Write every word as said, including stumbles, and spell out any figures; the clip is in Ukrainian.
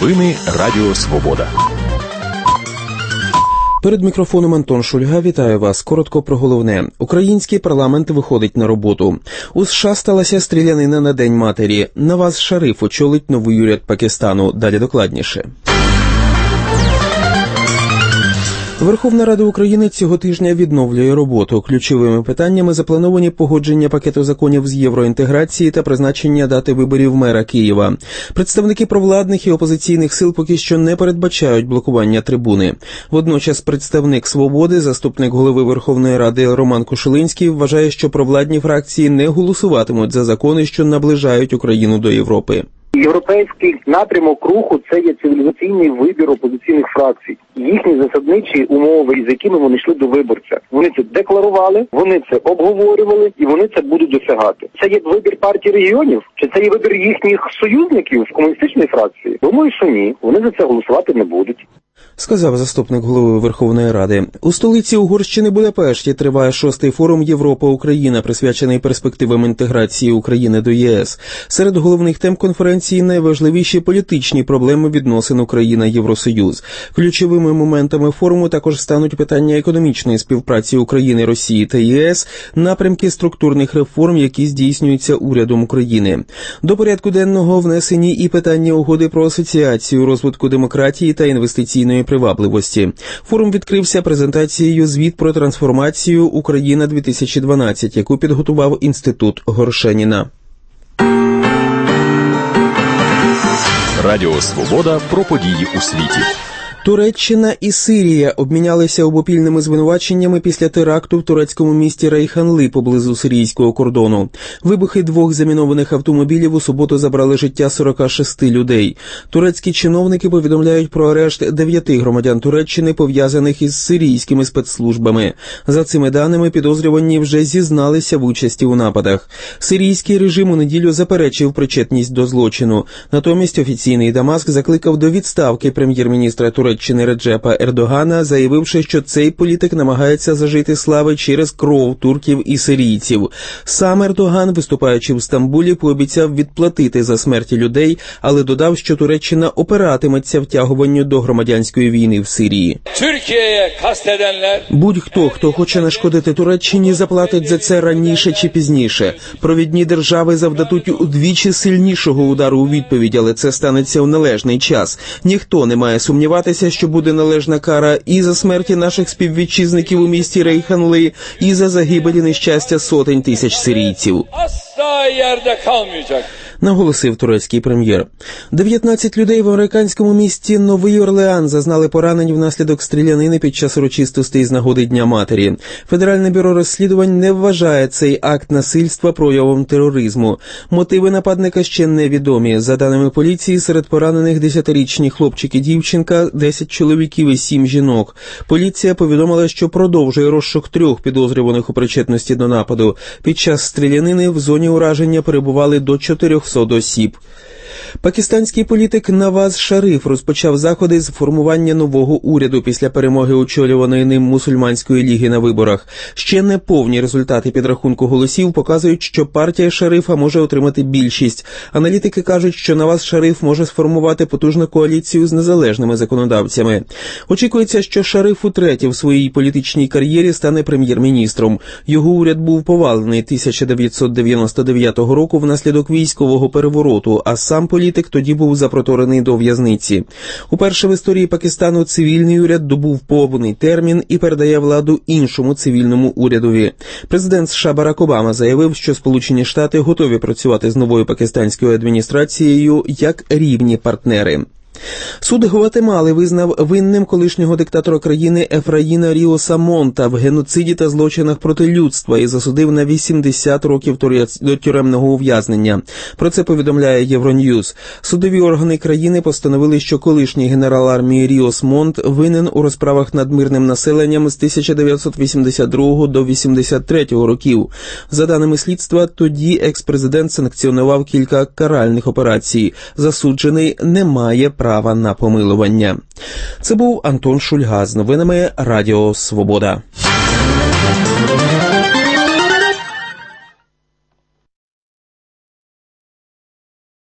Новини Радіо Свобода. Перед мікрофоном Антон Шульга. Вітаю вас. Коротко про головне. Український парламент виходить на роботу. У США сталася стрілянина на День матері. Наваз Шариф очолить новий уряд Пакистану. Далі докладніше. Верховна Рада України цього тижня відновлює роботу. Ключовими питаннями заплановані погодження пакету законів з євроінтеграції та призначення дати виборів мера Києва. Представники провладних і опозиційних сил поки що не передбачають блокування трибуни. Водночас представник «Свободи», заступник голови Верховної Ради Роман Кошулинський, вважає, що провладні фракції не голосуватимуть за закони, що наближають Україну до Європи. Європейський напрямок руху – це є цивілізаційний вибір опозиційних фракцій. Їхні засадничі умови, з якими вони йшли до виборця. Вони це декларували, вони це обговорювали і вони це будуть досягати. Це є вибір партії регіонів? Чи це є вибір їхніх союзників в комуністичній фракції? Думаю, що ні. Вони за це голосувати не будуть. Сказав заступник голови Верховної Ради. У столиці Угорщини Будапешті триває шостий форум Європа-Україна, присвячений перспективам інтеграції України до ЄС. Серед головних тем конференції найважливіші політичні проблеми відносин Україна-Євросоюз. Ключовими моментами форуму також стануть питання економічної співпраці України, Росії та ЄС, напрямки структурних реформ, які здійснюються урядом України. До порядку денного внесені і питання угоди про асоціацію, розвитку демократії та інвестиційної привабливості. Форум відкрився презентацією «Звіт про трансформацію Україна-дві тисячі дванадцять», яку підготував Інститут Горшеніна. Радіо Свобода про події у світі. Туреччина і Сирія обмінялися обопільними звинуваченнями після теракту в турецькому місті Рейханли поблизу сирійського кордону. Вибухи двох замінованих автомобілів у суботу забрали життя сорока шести людей. Турецькі чиновники повідомляють про арешт дев'яти громадян Туреччини, пов'язаних із сирійськими спецслужбами. За цими даними, підозрювані вже зізналися в участі у нападах. Сирійський режим у неділю заперечив причетність до злочину. Натомість офіційний Дамаск закликав до відставки прем'єр-міністра Туреччини Туреччини Реджепа Ердогана, заявивши, що цей політик намагається зажити слави через кров турків і сирійців. Сам Ердоган, виступаючи в Стамбулі, пообіцяв відплатити за смерті людей, але додав, що Туреччина опиратиметься втягуванню до громадянської війни в Сирії. Будь-хто, хто хоче нашкодити Туреччині, заплатить за це раніше чи пізніше. Провідні держави завдадуть удвічі сильнішого удару у відповідь, але це станеться у належний час. Ніхто не має сумніватися, що буде належна кара і за смерті наших співвітчизників у місті Рейханли, і за загибелі нещастя сотень тисяч сирійців, наголосив турецький прем'єр. дев'ятнадцять людей в американському місті Новий Орлеан зазнали поранень внаслідок стрілянини під час урочистостей з нагоди Дня матері. Федеральне бюро розслідувань не вважає цей акт насильства проявом тероризму. Мотиви нападника ще невідомі. За даними поліції, серед поранених десятирічні хлопчик і дівчинка, десять чоловіків і сім жінок. Поліція повідомила, що продовжує розшук трьох підозрюваних у причетності до нападу. Під час стрілянини в зоні ураження перебували до чотирьохсот осіб. Пакистанський політик Наваз Шариф розпочав заходи з формування нового уряду після перемоги очолюваної ним мусульманської ліги на виборах. Ще не повні результати підрахунку голосів показують, що партія Шарифа може отримати більшість. Аналітики кажуть, що Наваз Шариф може сформувати потужну коаліцію з незалежними законодавцями. Очікується, що Шариф утретє в своїй політичній кар'єрі стане прем'єр-міністром. Його уряд був повалений тисяча дев'ятсот дев'яносто дев'ятого року внаслідок військового перевороту, а сам політик тоді був запроторений до в'язниці. Уперше в історії Пакистану цивільний уряд добув повний термін і передає владу іншому цивільному урядові. Президент США Барак Обама заявив, що Сполучені Штати готові працювати з новою пакистанською адміністрацією як рівні партнери. Суд Гватемали визнав винним колишнього диктатора країни Ефраїна Ріоса Монта в геноциді та злочинах проти людства і засудив на вісімдесят років до тюремного ув'язнення. Про це повідомляє Євроньюз. Судові органи країни постановили, що колишній генерал армії Ріос Монт винен у розправах над мирним населенням з тисяча дев'ятсот вісімдесят другого до вісімдесят третього років. За даними слідства, тоді екс-президент санкціонував кілька каральних операцій. Засуджений не має права на помилування. Це був Антон Шульга з новинами Радіо Свобода.